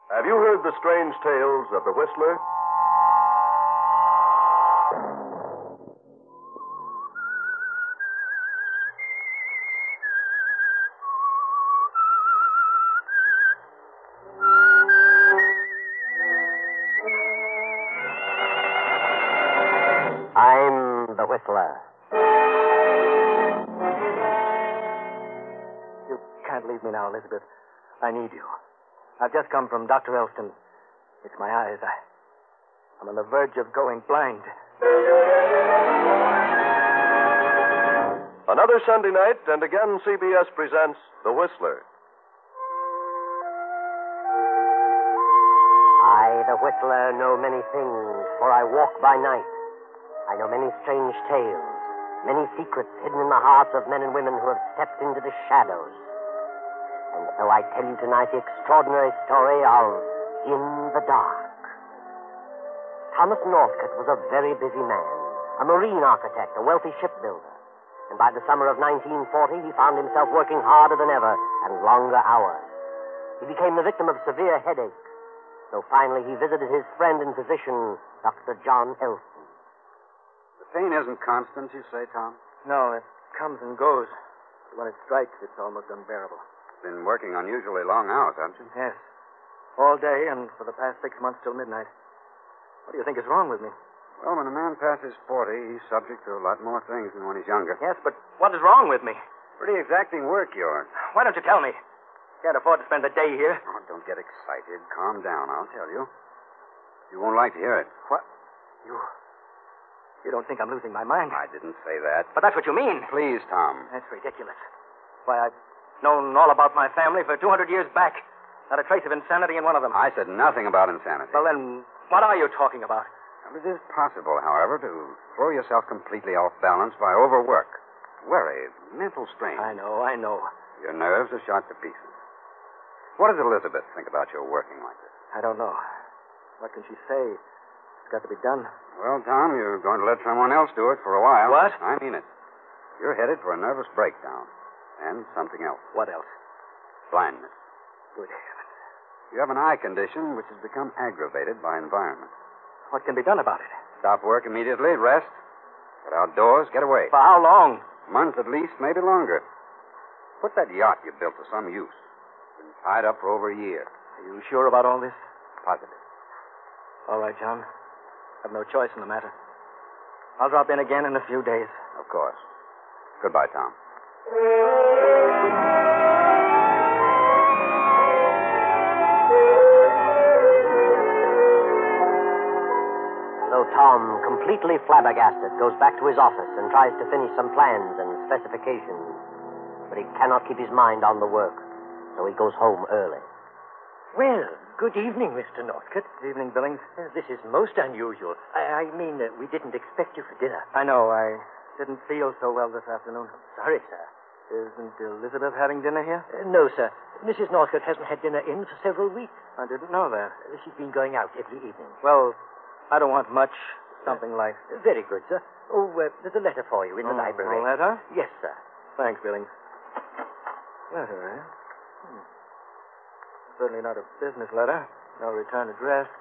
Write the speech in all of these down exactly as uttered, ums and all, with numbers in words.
Have you heard the strange tales of the Whistler? I'm the Whistler. You can't leave me now, Elizabeth. I need you. I've just come from Doctor Elston. It's my eyes. I, I'm on the verge of going blind. Another Sunday night, and again C B S presents The Whistler. I, the Whistler, know many things, for I walk by night. I know many strange tales, many secrets hidden in the hearts of men and women who have stepped into the shadows. And so I tell you tonight the extraordinary story of In the Dark. Thomas Northcote was a very busy man, a marine architect, a wealthy shipbuilder. And by the summer of nineteen forty, he found himself working harder than ever and longer hours. He became the victim of severe headaches. So finally he visited his friend and physician, Doctor John Elston. The pain isn't constant, you say, Tom? No, it comes and goes. When it strikes, it's almost unbearable. Been working unusually long hours, haven't you? Yes. All day and for the past six months till midnight. What do you think is wrong with me? Well, when a man passes forty, he's subject to a lot more things than when he's younger. Yes, but what is wrong with me? Pretty exacting work, yours. Why don't you tell me? Can't afford to spend the day here. Oh, don't get excited. Calm down, I'll tell you. You won't like to hear it. What? You... You don't think I'm losing my mind? I didn't say that. But that's what you mean. Please, Tom. That's ridiculous. Why, I've known all about my family for two hundred years back. Not a trace of insanity in one of them. I said nothing about insanity. Well, then, what are you talking about? Well, it is possible, however, to throw yourself completely off balance by overwork. Worry, mental strain. I know, I know. Your nerves are shot to pieces. What does Elizabeth think about your working like this? I don't know. What can she say? It's got to be done. Well, Tom, you're going to let someone else do it for a while. What? I mean it. You're headed for a nervous breakdown. And something else. What else? Blindness. Good heavens. You have an eye condition which has become aggravated by environment. What can be done about it? Stop work immediately, rest, get outdoors, get away. For how long? A month at least, maybe longer. Put that yacht you built to some use. Been tied up for over a year. Are you sure about all this? Positive. All right, John. I've no choice in the matter. I'll drop in again in a few days. Of course. Goodbye, Tom. So Tom, completely flabbergasted, goes back to his office and tries to finish some plans and specifications. But he cannot keep his mind on the work, so he goes home early. Well, good evening, Mister Northcote. Good evening, Billings. Uh, this is most unusual. I, I mean, uh, we didn't expect you for dinner. I know. I didn't feel so well this afternoon. Sorry, sir. Isn't Elizabeth having dinner here? Uh, no, sir. Missus Northcote hasn't had dinner in for several weeks. I didn't know that. Uh, she's been going out every evening. Well, I don't want much. Something light. Uh, very good, sir. Oh, uh, there's a letter for you in the oh, library. A letter? Yes, sir. Thanks, Billings. Letter, eh? Hmm. Certainly not a business letter. No return address.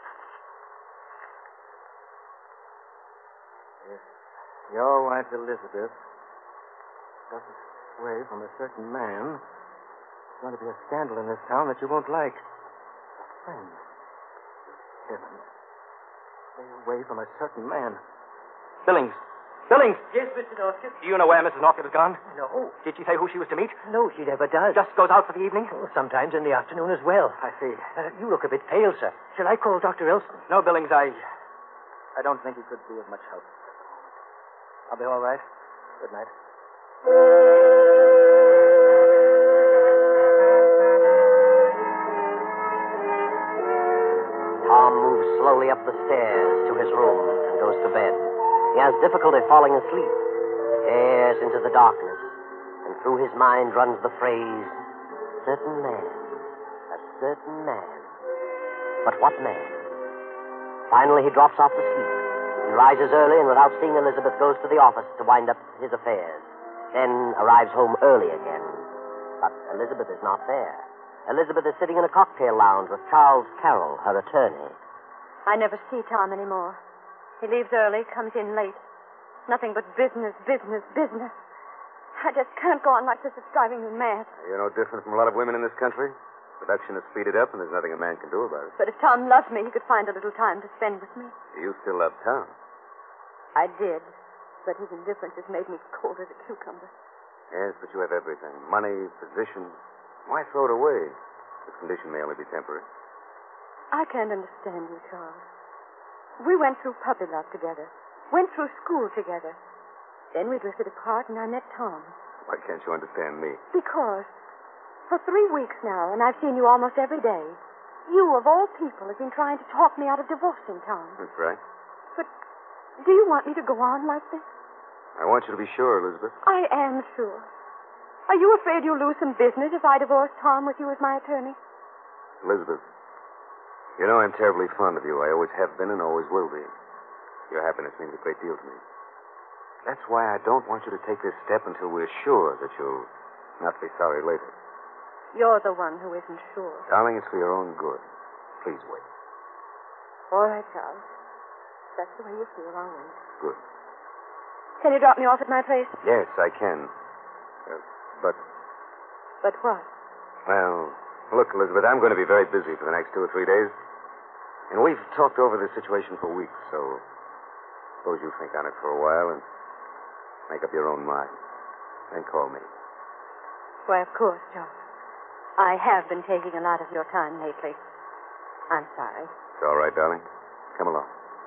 If your wife, Elizabeth, doesn't away from a certain man, there's going to be a scandal in this town that you won't like. A friend. Heavens. Stay away from a certain man. Billings. Billings! Yes, Mister Northcote? Do you know where Missus Northcote has gone? No. Did she say who she was to meet? No, she never does. Just goes out for the evening? Oh, sometimes in the afternoon as well. I see. Uh, you look a bit pale, sir. Shall I call Doctor Elston? No, Billings, I... I don't think he could be of much help. I'll be all right. Good night. Tom moves slowly up the stairs to his room and goes to bed. He has difficulty falling asleep, stares into the darkness, and through his mind runs the phrase, certain man, a certain man. But what man? Finally, he drops off to sleep. He rises early and without seeing Elizabeth goes to the office to wind up his affairs. Then arrives home early again. But Elizabeth is not there. Elizabeth is sitting in a cocktail lounge with Charles Carroll, her attorney. I never see Tom anymore. He leaves early, comes in late. Nothing but business, business, business. I just can't go on like this. It's driving me mad. You're no different from a lot of women in this country. Production is speeded up, and there's nothing a man can do about it. But if Tom loved me, he could find a little time to spend with me. You still love Tom. I did. But his indifference has made me cold as a cucumber. Yes, but you have everything. Money, position. Why throw it away? This condition may only be temporary. I can't understand you, Charles. We went through puppy love together. Went through school together. Then we drifted apart, and I met Tom. Why can't you understand me? Because for three weeks now, and I've seen you almost every day, you, of all people, have been trying to talk me out of divorcing Tom. That's right. But do you want me to go on like this? I want you to be sure, Elizabeth. I am sure. Are you afraid you'll lose some business if I divorce Tom with you as my attorney? Elizabeth, you know I'm terribly fond of you. I always have been and always will be. Your happiness means a great deal to me. That's why I don't want you to take this step until we're sure that you'll not be sorry later. You're the one who isn't sure. Darling, it's for your own good. Please wait. All right, Charles. That's the way you feel. I'll wait. Good. Can you drop me off at my place? Yes, I can. Uh, but, But what? well, look, Elizabeth, I'm going to be very busy for the next two or three days. And we've talked over this situation for weeks, so suppose you think on it for a while and make up your own mind. Then call me. Why, of course, Charles. I have been taking a lot of your time lately. I'm sorry. It's all right, darling. Come along.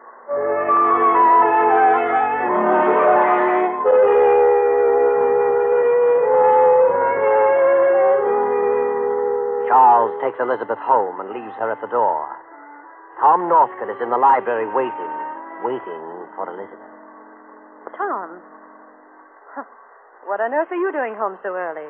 Charles takes Elizabeth home and leaves her at the door. Tom Northcott is in the library waiting, waiting for Elizabeth. Tom. Huh. What on earth are you doing home so early?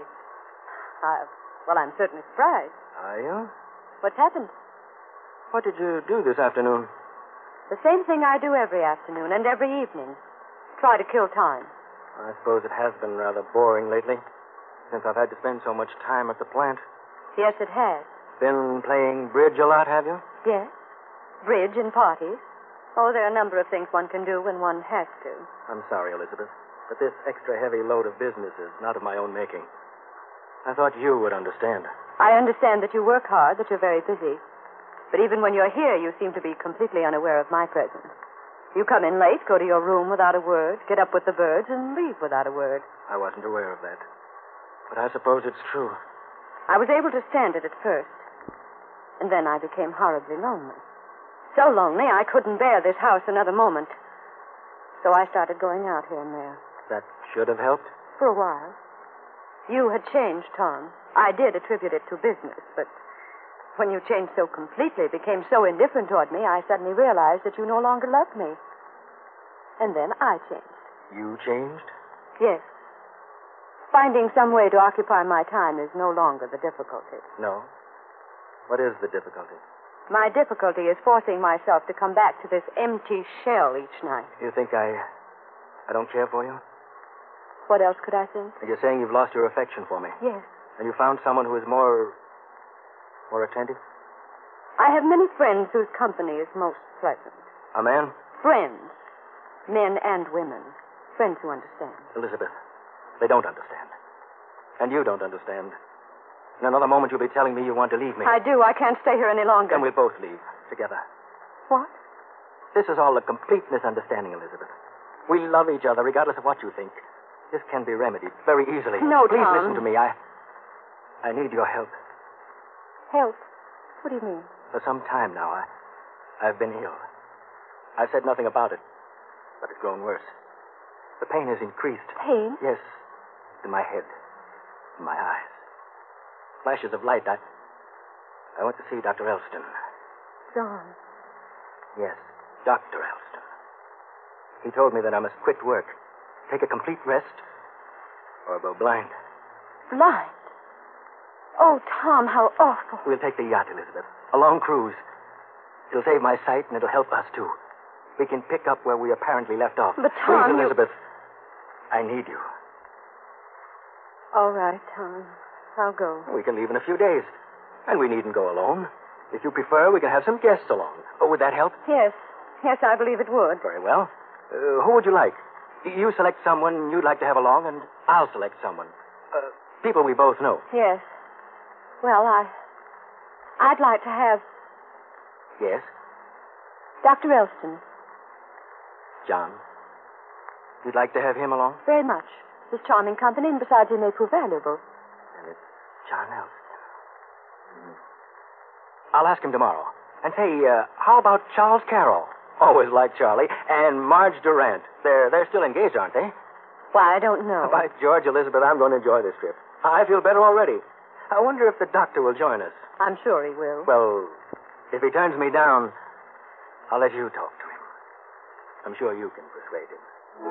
Uh, well, I'm certainly surprised. Are you? What's happened? What did you do this afternoon? The same thing I do every afternoon and every evening. Try to kill time. I suppose it has been rather boring lately, since I've had to spend so much time at the plant. Yes, it has. Been playing bridge a lot, have you? Yes. Bridge and parties. Oh, there are a number of things one can do when one has to. I'm sorry, Elizabeth, but this extra heavy load of business is not of my own making. I thought you would understand. I understand that you work hard, that you're very busy. But even when you're here, you seem to be completely unaware of my presence. You come in late, go to your room without a word, get up with the birds, and leave without a word. I wasn't aware of that. But I suppose it's true. I was able to stand it at first. And then I became horribly lonely. So lonely, I couldn't bear this house another moment. So I started going out here and there. That should have helped? For a while. You had changed, Tom. I did attribute it to business, but when you changed so completely, became so indifferent toward me, I suddenly realized that you no longer loved me. And then I changed. You changed? Yes. Finding some way to occupy my time is no longer the difficulty. No. What is the difficulty? My difficulty is forcing myself to come back to this empty shell each night. You think I... I don't care for you? What else could I think? You're saying you've lost your affection for me. Yes. And you found someone who is more... more attentive? I have many friends whose company is most pleasant. A man? Friends. Men and women. Friends who understand. Elizabeth, they don't understand. And you don't understand. In another moment, you'll be telling me you want to leave me. I do. I can't stay here any longer. Then we'll both leave together. What? This is all a complete misunderstanding, Elizabeth. We love each other, regardless of what you think. This can be remedied very easily. No, Please Tom. listen to me. I... I need your help. Help? What do you mean? For some time now, I... I've been ill. I've said nothing about it, but it's grown worse. The pain has increased. Pain? Yes. In my head. In my eyes. Flashes of light. I... I went to see Doctor Elston. John. Yes, Doctor Elston. He told me that I must quit work, take a complete rest, or go blind. Blind? Oh, Tom, how awful. We'll take the yacht, Elizabeth. A long cruise. It'll save my sight, and it'll help us, too. We can pick up where we apparently left off. But, Tom, Please, you- Elizabeth, I need you. All right, Tom. I'll go. We can leave in a few days. And we needn't go alone. If you prefer, we can have some guests along. Oh, would that help? Yes. Yes, I believe it would. Very well. Uh, who would you like? You select someone you'd like to have along, and I'll select someone. Uh, people we both know. Yes. Well, I... I'd like to have Yes? Doctor Elston. John. You'd like to have him along? Very much. His charming company, and besides, he may prove valuable. And it's John Elston. Mm. I'll ask him tomorrow. And say, uh, how about Charles Carroll? Always liked Charlie. And Marge Durant. They're, they're still engaged, aren't they? Why, I don't know. By George, Elizabeth, I'm going to enjoy this trip. I feel better already. I wonder if the doctor will join us. I'm sure he will. Well, if he turns me down, I'll let you talk to him. I'm sure you can persuade him.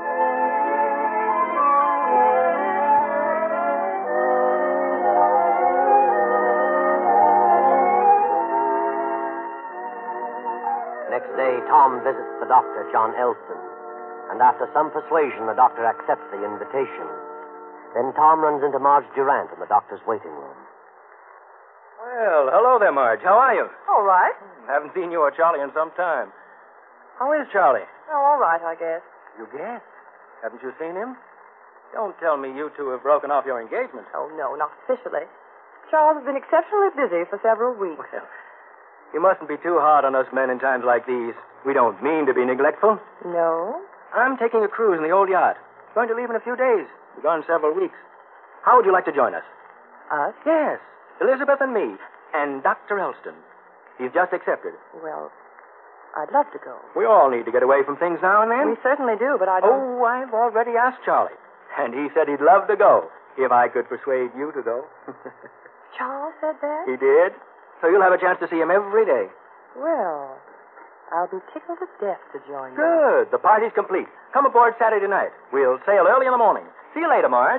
Next day, Tom visits the doctor, John Elston, and after some persuasion, the doctor accepts the invitation. Then Tom runs into Marge Durant in the doctor's waiting room. Well, hello there, Marge. How are you? All right. Haven't seen you or Charlie in some time. How is Charlie? Oh, all right, I guess. You guess? Haven't you seen him? Don't tell me you two have broken off your engagement. Oh, no, not officially. Charles has been exceptionally busy for several weeks. Well, you mustn't be too hard on us men in times like these. We don't mean to be neglectful. No? I'm taking a cruise in the old yacht. Going to leave in a few days. We're gone several weeks. How would you like to join us? Us? Yes. Elizabeth and me. And Doctor Elston. He's just accepted. Well, I'd love to go. We all need to get away from things now and then. We certainly do, but I don't... Oh, I've already asked Charlie. And he said he'd love to go if I could persuade you to go. Charles said that? He did. So you'll have a chance to see him every day. Well, I'll be tickled to death to join you. Good. The party's complete. Come aboard Saturday night. We'll sail early in the morning. See you later, Marge.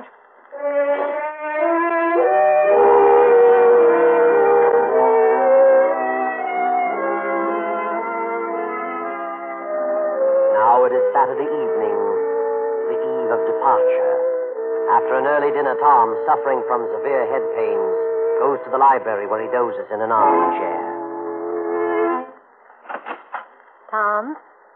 Now it is Saturday evening, the eve of departure. After an early dinner, Tom, suffering from severe head pains, goes to the library where he dozes in an armchair. Tom?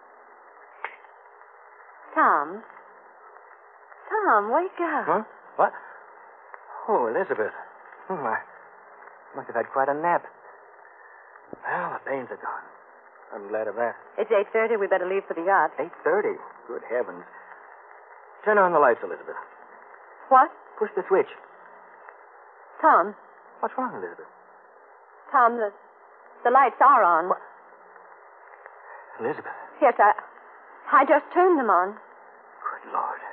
Tom? Tom, wake up. Huh? What? Oh, Elizabeth. Hmm, I must have had quite a nap. Well, the pains are gone. I'm glad of that. It's eight thirty. We better leave for the yacht. eight thirty? Good heavens. Turn on the lights, Elizabeth. What? Push the switch. Tom. What's wrong, Elizabeth? Tom, the, the lights are on. What? Elizabeth. Yes, I... I just turned them on. Good Lord.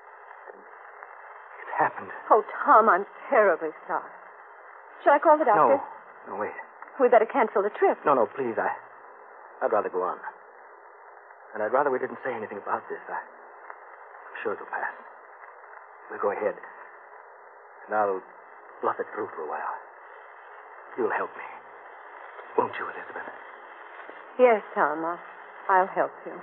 It's happened. Oh, Tom, I'm terribly sorry. Shall I call the doctor? No. No, wait. We better cancel the trip. No, no, please. I, I'd rather go on. And I'd rather we didn't say anything about this. I, I'm sure it'll pass. We'll go ahead. And I'll bluff it through for a while. You'll help me. Won't you, Elizabeth? Yes, Tom. I'll, I'll help you.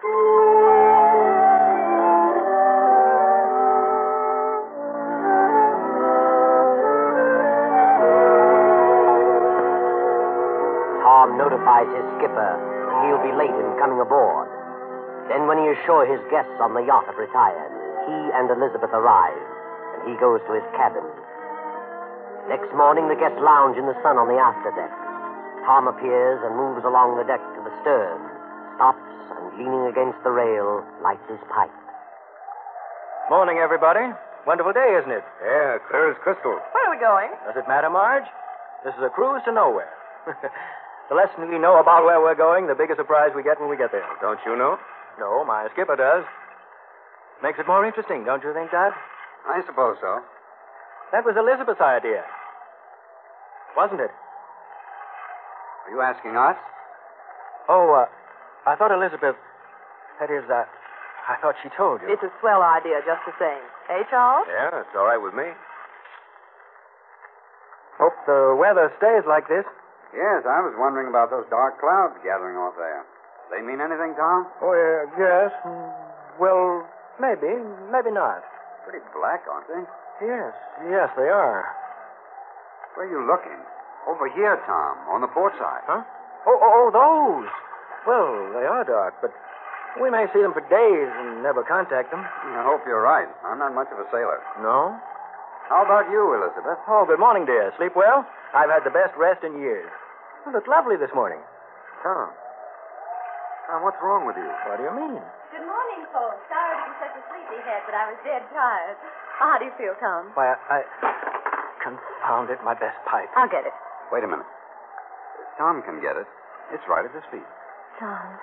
Tom notifies his skipper that he'll be late in coming aboard. Then, when he is sure his guests on the yacht have retired, he and Elizabeth arrive, and he goes to his cabin. Next morning, the guests lounge in the sun on the afterdeck. Tom appears and moves along the deck to the stern, stops, and leaning against the rail, lights his pipe. Morning, everybody. Wonderful day, isn't it? Yeah, clear as crystal. Where are we going? Does it matter, Marge? This is a cruise to nowhere. The less we know about where we're going, the bigger surprise we get when we get there. Don't you know? No, my skipper does. Makes it more interesting, don't you think, Dad? I suppose so. That was Elizabeth's idea. Wasn't it? Are you asking us? Oh, uh, I thought Elizabeth... That is, uh, I thought she told you. It's a swell idea just the same. Hey, Charles? Yeah, it's all right with me. Hope the weather stays like this. Yes, I was wondering about those dark clouds gathering off there. They mean anything, Tom? Oh, yeah, yes. Well, maybe, maybe not. Pretty black, aren't they? Yes, yes, they are. Where are you looking? Over here, Tom, on the port side. Huh? Oh, oh, oh, those. Well, they are dark, but we may see them for days and never contact them. I hope you're right. I'm not much of a sailor. No? How about you, Elizabeth? Oh, good morning, dear. Sleep well? I've had the best rest in years. You look lovely this morning. Tom. Tom, what's wrong with you? What do you mean? Good morning, folks. Sorry to be such a sleepyhead, but I was dead tired. How do you feel, Tom? Why, I... Confound it, my best pipe. I'll get it. Wait a minute. Tom can get it. It's right at his feet. Tom.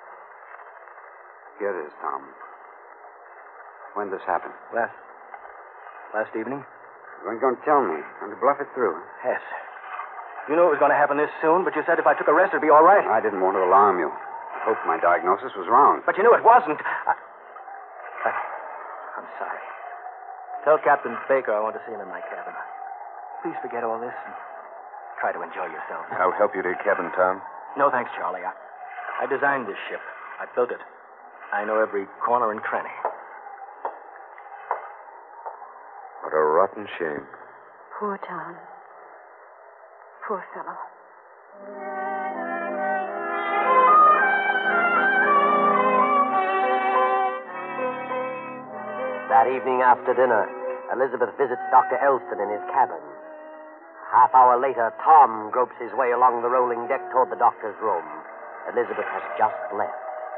Here it is, Tom. When did this happen? Last... Last evening? You weren't going to tell me. I'm to bluff it through. Yes. You knew it was going to happen this soon, but you said if I took a rest, it'd be all right. I didn't want to alarm you. I hoped my diagnosis was wrong. But you knew it wasn't. I... I... I'm sorry. Tell Captain Baker I want to see him in my cabin. Please forget all this and try to enjoy yourself. I'll help you to your cabin, Tom. No, thanks, Charlie. I, I designed this ship. I built it. I know every corner and cranny. What a rotten shame. Poor Tom. Poor fellow. That evening after dinner, Elizabeth visits Doctor Elston in his cabin. Half hour later, Tom gropes his way along the rolling deck toward the doctor's room. Elizabeth has just left.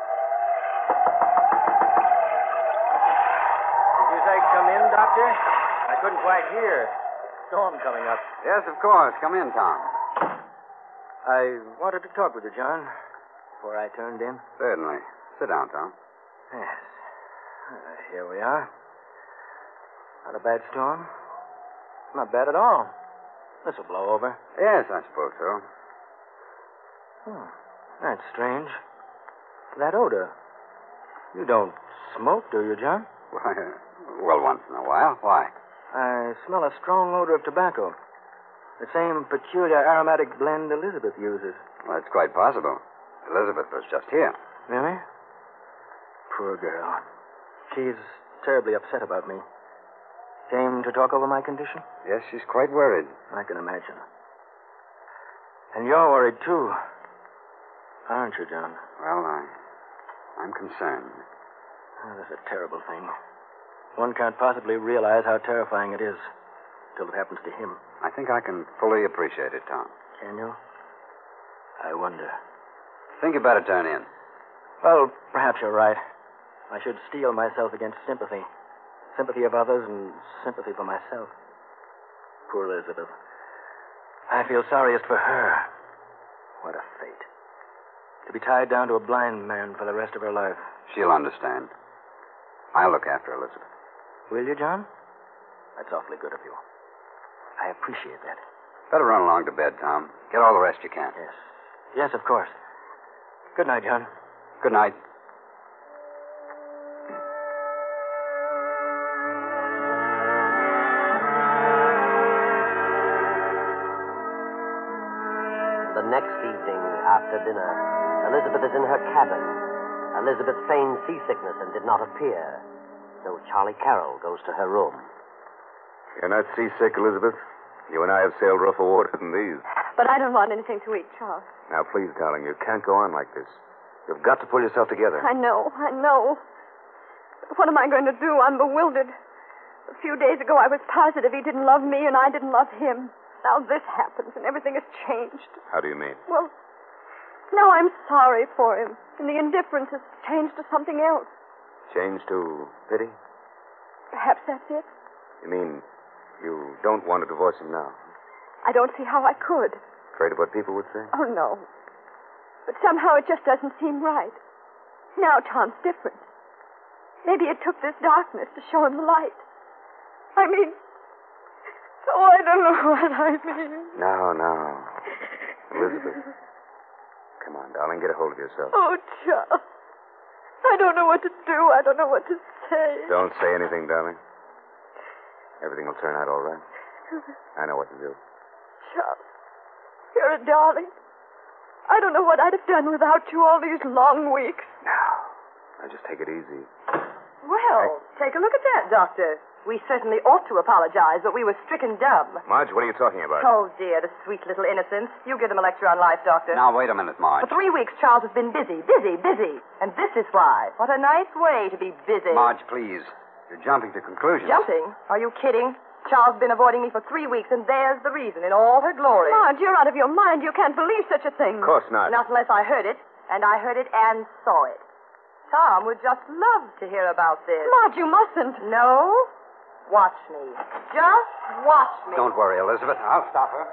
Did you say come in, Doctor? I couldn't quite hear. Storm coming up. Yes, of course. Come in, Tom. I wanted to talk with you, John, before I turned in. Certainly. Sit down, Tom. Yes. Uh, here we are. Not a bad storm. Not bad at all. This will blow over. Yes, I suppose so. Hmm. That's strange. That odor. You don't smoke, do you, John? Why, uh, well, once in a while. Why? I smell a strong odor of tobacco. The same peculiar aromatic blend Elizabeth uses. Well, it's quite possible. Elizabeth was just here. Really? Poor girl. She's terribly upset about me. Came to talk over my condition? Yes, she's quite worried. I can imagine. And you're worried, too. Aren't you, John? Well, I, I'm concerned. Oh, that's a terrible thing. One can't possibly realize how terrifying it is till it happens to him. I think I can fully appreciate it, Tom. Can you? I wonder. Think you better turn in. Well, perhaps you're right. I should steel myself against sympathy. Sympathy of others and sympathy for myself. Poor Elizabeth. I feel sorriest for her. What a fate. To be tied down to a blind man for the rest of her life. She'll understand. I'll look after Elizabeth. Will you, John? That's awfully good of you. I appreciate that. Better run along to bed, Tom. Get all the rest you can. Yes. Yes, of course. Good night, John. Good night. The next evening, after dinner, Elizabeth is in her cabin. Elizabeth feigned seasickness and did not appear, so Charlie Carroll goes to her room. You're not seasick, Elizabeth? You and I have sailed rougher water than these. But I don't want anything to eat, Charles. Now, please, darling, you can't go on like this. You've got to pull yourself together. I know, I know. But what am I going to do? I'm bewildered. A few days ago, I was positive he didn't love me and I didn't love him. Now this happens and everything has changed. How do you mean? Well, now I'm sorry for him, and the indifference has changed to something else. Changed to pity? Perhaps that's it. You mean you don't want to divorce him now? I don't see how I could. Afraid of what people would say? Oh, no. But somehow it just doesn't seem right. Now Tom's different. Maybe it took this darkness to show him the light. I mean... Oh, I don't know what I mean. No, no. Elizabeth. Come on, darling, get a hold of yourself. Oh, Charles. I don't know what to do. I don't know what to say. Don't say anything, darling. Everything will turn out all right. I know what to do. Charles, you're a darling. I don't know what I'd have done without you all these long weeks. Now, now just take it easy. Well, I... take a look at that, Doctor. We certainly ought to apologize, but we were stricken dumb. Marge, what are you talking about? Oh, dear, the sweet little innocents. You give them a lecture on life, Doctor. Now, wait a minute, Marge. For three weeks, Charles has been busy, busy, busy. And this is why. What a nice way to be busy. Marge, please. You're jumping to conclusions. Jumping? Are you kidding? Charles has been avoiding me for three weeks, and there's the reason in all her glory. Marge, you're out of your mind. You can't believe such a thing. Of course not. Not unless I heard it, and I heard it and saw it. Tom would just love to hear about this. Marge, you mustn't. No? Watch me. Just watch me. Don't worry, Elizabeth. I'll stop her.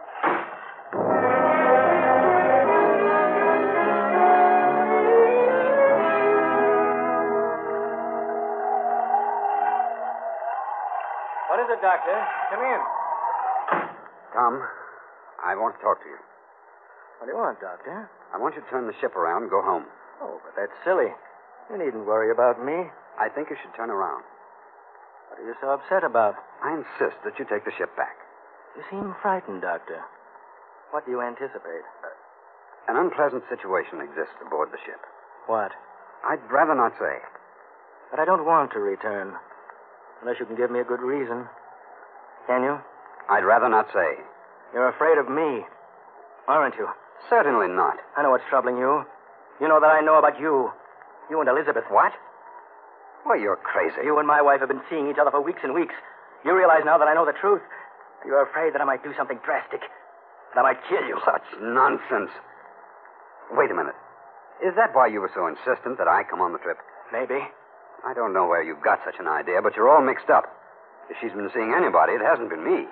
What is it, Doctor? Come in. Tom, I want to talk to you. What do you want, Doctor? I want you to turn the ship around and go home. Oh, but that's silly. You needn't worry about me. I think you should turn around. What are you so upset about? I insist that you take the ship back. You seem frightened, Doctor. What do you anticipate? An unpleasant situation exists aboard the ship. What? I'd rather not say. But I don't want to return. Unless you can give me a good reason. Can you? I'd rather not say. You're afraid of me, aren't you? Certainly not. I know what's troubling you. You know that I know about you. You and Elizabeth. What? Well, you're crazy. You and my wife have been seeing each other for weeks and weeks. You realize now that I know the truth. You're afraid that I might do something drastic. That I might kill you. Such nonsense. Wait a minute. Is that why you were so insistent that I come on the trip? Maybe. I don't know where you've got such an idea, but you're all mixed up. If she's been seeing anybody, it hasn't been me.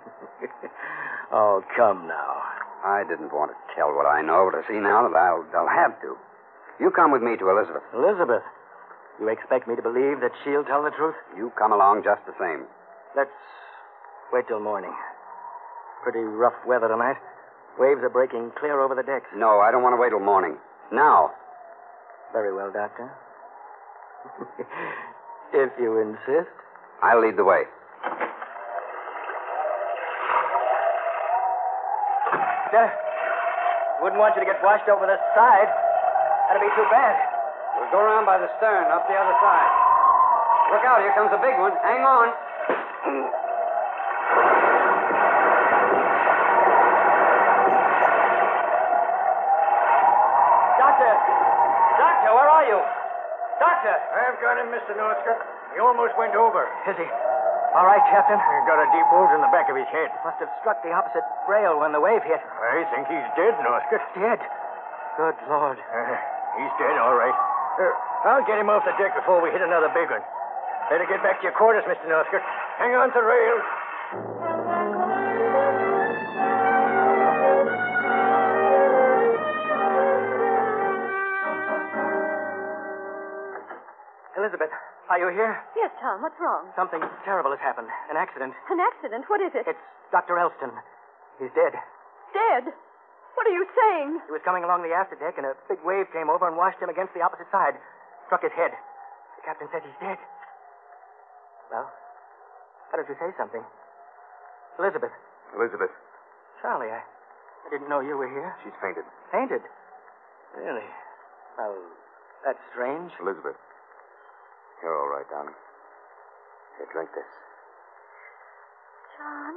Oh, come now. I didn't want to tell what I know, but I see now that I'll, I'll have to. You come with me to Elizabeth. Elizabeth? You expect me to believe that she'll tell the truth? You come along just the same. Let's wait till morning. Pretty rough weather tonight. Waves are breaking clear over the decks. No, I don't want to wait till morning. Now. Very well, Doctor. If you insist. I'll lead the way. Sir, wouldn't want you to get washed over the side. That'd be too bad. We'll go around by the stern, up the other side. Look out, here comes a big one. Hang on. Doctor! Doctor, where are you? Doctor! I've got him, Mister Northcott. He almost went over. Is he? All right, Captain. He got a deep wound in the back of his head. Must have struck the opposite rail when the wave hit. I think he's dead, Northcott. Dead? Good Lord. Uh, he's dead, all right. Uh, I'll get him off the deck before we hit another big one. Better get back to your quarters, Mister Northcott. Hang on to the rails. Elizabeth, are you here? Yes, Tom, what's wrong? Something terrible has happened. An accident. An accident? What is it? It's Doctor Elston. He's dead. Dead? What are you saying? He was coming along the afterdeck, and a big wave came over and washed him against the opposite side. Struck his head. The captain said he's dead. Well, why don't you say something? Elizabeth. Elizabeth. Charlie, I, I didn't know you were here. She's fainted. Fainted? Really? Well, that's strange. Elizabeth. You're all right, darling. Here, drink this. John.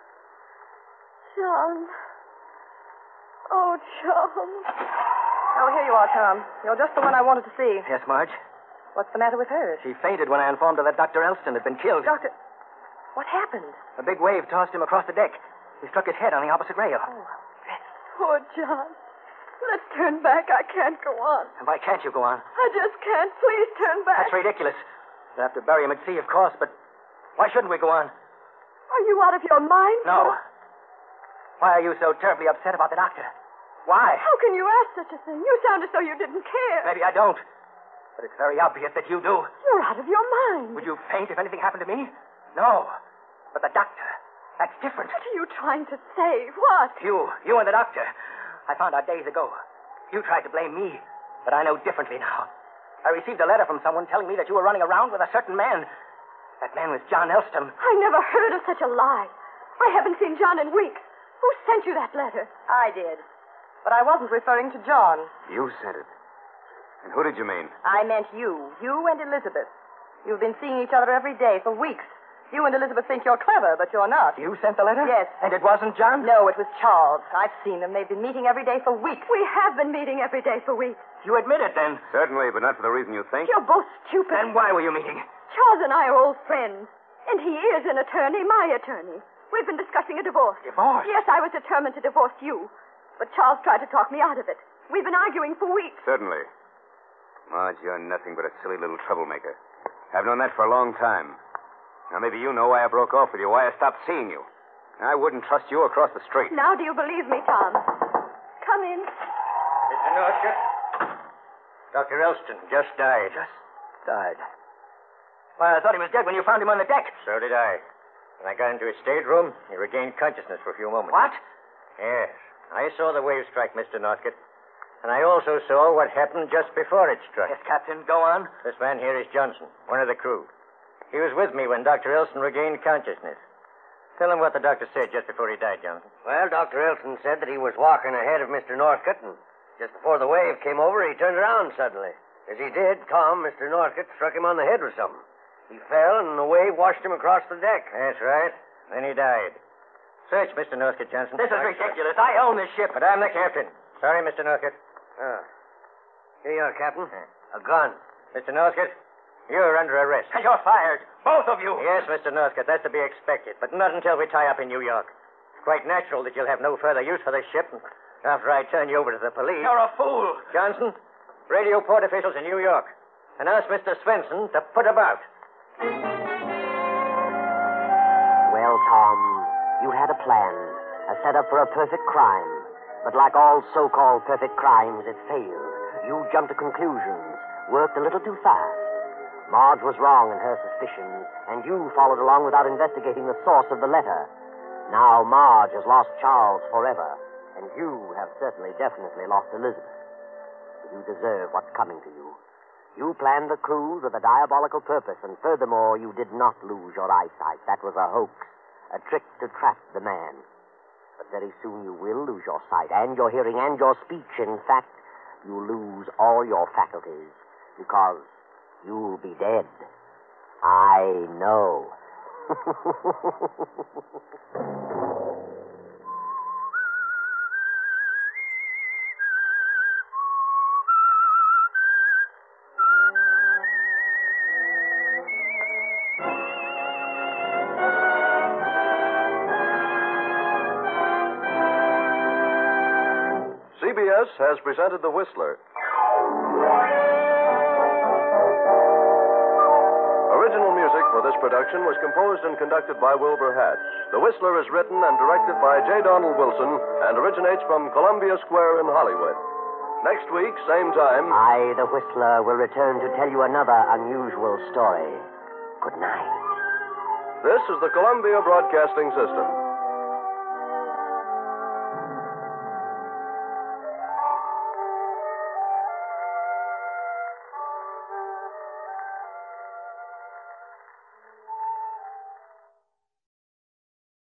John. Oh, John. Oh, here you are, Tom. You're just the one I wanted to see. Yes, Marge? What's the matter with her? She fainted when I informed her that Doctor Elston had been killed. Doctor, what happened? A big wave tossed him across the deck. He struck his head on the opposite rail. Oh, Poor John. Let's turn back. I can't go on. And why can't you go on? I just can't. Please turn back. That's ridiculous. We'll have to bury him at sea, of course, but why shouldn't we go on? Are you out of your mind? No. Why are you so terribly upset about the doctor? Why? How can you ask such a thing? You sound as though you didn't care. Maybe I don't. But it's very obvious that you do. You're out of your mind. Would you faint if anything happened to me? No. But the doctor, that's different. What are you trying to say? What? You, you and the doctor. I found out days ago. You tried to blame me, but I know differently now. I received a letter from someone telling me that you were running around with a certain man. That man was John Elston. I never heard of such a lie. I haven't seen John in weeks. Who sent you that letter? I did. But I wasn't referring to John. You sent it. And who did you mean? I meant you. You and Elizabeth. You've been seeing each other every day for weeks. You and Elizabeth think you're clever, but you're not. You sent the letter? Yes. And it wasn't John? No, it was Charles. I've seen them. They've been meeting every day for weeks. We have been meeting every day for weeks. You admit it, then? Certainly, but not for the reason you think. You're both stupid. Then why were you meeting? Charles and I are old friends. And he is an attorney, my attorney. We've been discussing a divorce. Divorce? Yes, I was determined to divorce you. But Charles tried to talk me out of it. We've been arguing for weeks. Certainly. Marge, you're nothing but a silly little troublemaker. I've known that for a long time. Now, maybe you know why I broke off with you, why I stopped seeing you. I wouldn't trust you across the street. Now do you believe me, Tom? Come in. Mister Northcott. Doctor Elston just died. Just died. Why, I thought he was dead when you found him on the deck. So did I. When I got into his stateroom, he regained consciousness for a few moments. What? Yes. I saw the wave strike, Mister Northcott. And I also saw what happened just before it struck. Yes, Captain, go on. This man here is Johnson, one of the crew. He was with me when Doctor Elson regained consciousness. Tell him what the doctor said just before he died, Johnson. Well, Doctor Elson said that he was walking ahead of Mister Northcott, and just before the wave came over, he turned around suddenly. As he did, Tom, Mister Northcott, struck him on the head with something. He fell, and the wave washed him across the deck. That's right. Then he died. Search, Mister Northcott, Johnson. This is ridiculous. I own this ship. But I'm the captain. Sorry, Mister Northcott. Oh. Here you are, Captain. A gun. Mister Northcott, you're under arrest. And you're fired. Both of you. Yes, Mister Northcott, that's to be expected, but not until we tie up in New York. It's quite natural that you'll have no further use for this ship after I turn you over to the police. You're a fool. Johnson, radio port officials in New York, and ask Mister Swenson to put about. Well, Tom, you had a plan, a setup for a perfect crime. But like all so-called perfect crimes, it failed. You jumped to conclusions, worked a little too fast. Marge was wrong in her suspicions, and you followed along without investigating the source of the letter. Now Marge has lost Charles forever, and you have certainly, definitely lost Elizabeth. You deserve what's coming to you. You planned the cruise with a diabolical purpose, and furthermore, you did not lose your eyesight. That was a hoax, a trick to trap the man. But very soon you will lose your sight and your hearing and your speech. In fact, you lose all your faculties because you'll be dead. I know. C B S has presented The Whistler. Original music for this production was composed and conducted by Wilbur Hatch. The Whistler is written and directed by J. Donald Wilson and originates from Columbia Square in Hollywood. Next week, same time. I, the Whistler, will return to tell you another unusual story. Good night. This is the Columbia Broadcasting System.